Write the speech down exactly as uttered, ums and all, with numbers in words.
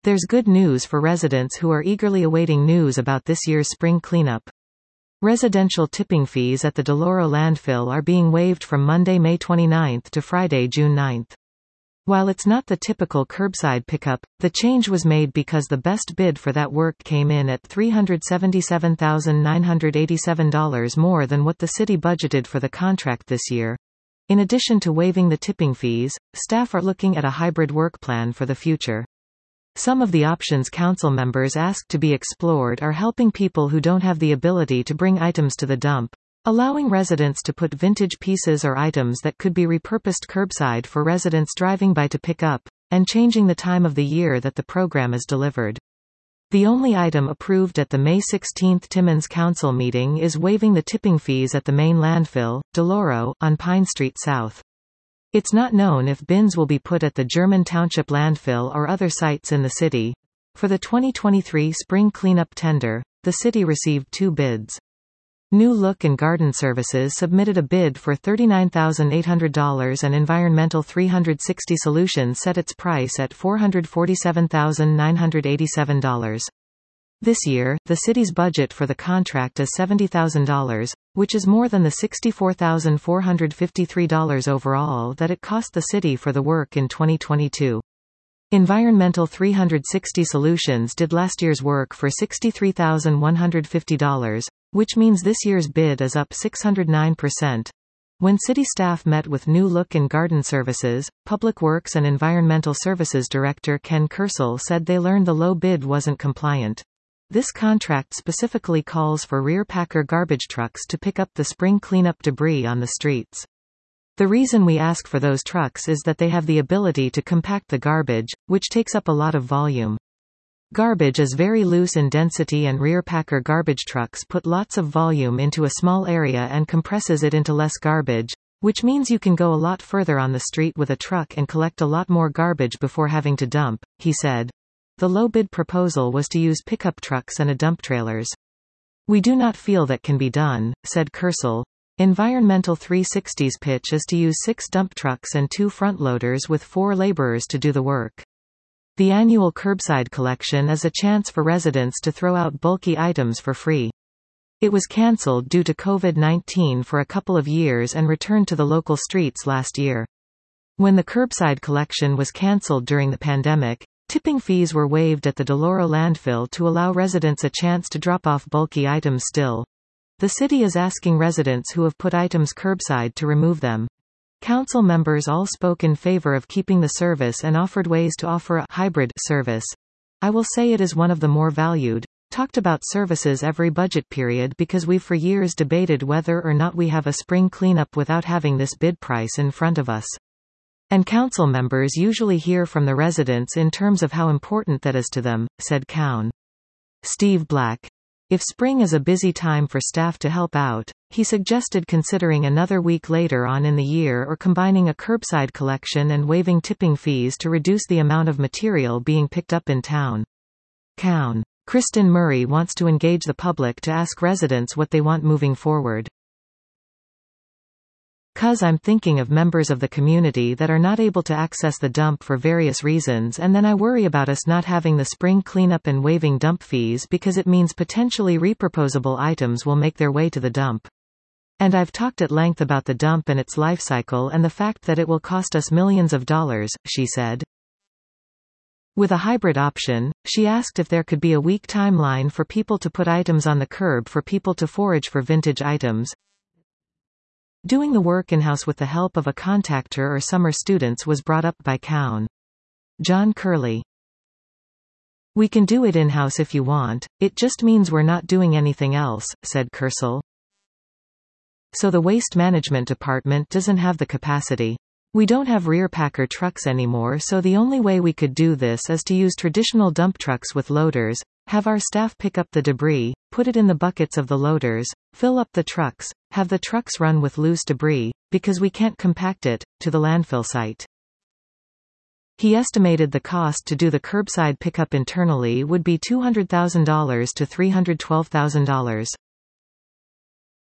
There's good news for residents who are eagerly awaiting news about this year's spring cleanup. Residential tipping fees at the Deloro landfill are being waived from Monday, May twenty-ninth to Friday, June ninth. While it's not the typical curbside pickup, the change was made because the best bid for that work came in at three hundred seventy-seven thousand nine hundred eighty-seven dollars more than what the city budgeted for the contract this year. In addition to waiving the tipping fees, staff are looking at a hybrid work plan for the future. Some of the options council members asked to be explored are helping people who don't have the ability to bring items to the dump, allowing residents to put vintage pieces or items that could be repurposed curbside for residents driving by to pick up, and changing the time of the year that the program is delivered. The only item approved at the May sixteenth Timmins Council meeting is waiving the tipping fees at the main landfill, Deloro, on Pine Street South. It's not known if bins will be put at the German Township landfill or other sites in the city. For the twenty twenty-three spring cleanup tender, the city received two bids. New Look and Garden Services submitted a bid for thirty-nine thousand eight hundred dollars and Environmental three sixty Solutions set its price at four hundred forty-seven thousand nine hundred eighty-seven dollars. This year, the city's budget for the contract is seventy thousand dollars, which is more than the sixty-four thousand four hundred fifty-three dollars overall that it cost the city for the work in twenty twenty-two. Environmental three sixty Solutions did last year's work for sixty-three thousand one hundred fifty dollars, which means this year's bid is up six hundred nine percent. When city staff met with New Look and Garden Services, Public Works and Environmental Services Director Ken Kersel said they learned the low bid wasn't compliant. This contract specifically calls for rear packer garbage trucks to pick up the spring cleanup debris on the streets. The reason we ask for those trucks is that they have the ability to compact the garbage, which takes up a lot of volume. Garbage is very loose in density and rear packer garbage trucks put lots of volume into a small area and compresses it into less garbage, which means you can go a lot further on the street with a truck and collect a lot more garbage before having to dump, he said. The low bid proposal was to use pickup trucks and a dump trailers. We do not feel that can be done, said Kersel. Environmental three sixty's pitch is to use six dump trucks and two front loaders with four laborers to do the work. The annual curbside collection is a chance for residents to throw out bulky items for free. It was cancelled due to COVID nineteen for a couple of years and returned to the local streets last year. When the curbside collection was cancelled during the pandemic, tipping fees were waived at the Deloro landfill to allow residents a chance to drop off bulky items still. The city is asking residents who have put items curbside to remove them. Council members all spoke in favor of keeping the service and offered ways to offer a hybrid service. I will say it is one of the more valued, talked about services every budget period because we've for years debated whether or not we have a spring cleanup without having this bid price in front of us. And council members usually hear from the residents in terms of how important that is to them, said Cowan. Steve Black. If spring is a busy time for staff to help out, he suggested considering another week later on in the year or combining a curbside collection and waiving tipping fees to reduce the amount of material being picked up in town. Cowan. Kristen Murray wants to engage the public to ask residents what they want moving forward. "'Cause I'm thinking of members of the community that are not able to access the dump for various reasons, and then I worry about us not having the spring cleanup and waiving dump fees because it means potentially reproposable items will make their way to the dump. And I've talked at length about the dump and its life cycle and the fact that it will cost us millions of dollars," she said. With a hybrid option, she asked if there could be a week timeline for people to put items on the curb for people to forage for vintage items. Doing the work in-house with the help of a contractor or summer students was brought up by Cowan. John Curley. "We can do it in-house if you want, it just means we're not doing anything else," said Kersel. "So the waste management department doesn't have the capacity. We don't have rear packer trucks anymore, so the only way we could do this is to use traditional dump trucks with loaders, have our staff pick up the debris, put it in the buckets of the loaders, fill up the trucks, have the trucks run with loose debris, because we can't compact it, to the landfill site." He estimated the cost to do the curbside pickup internally would be two hundred thousand dollars to three hundred twelve thousand dollars.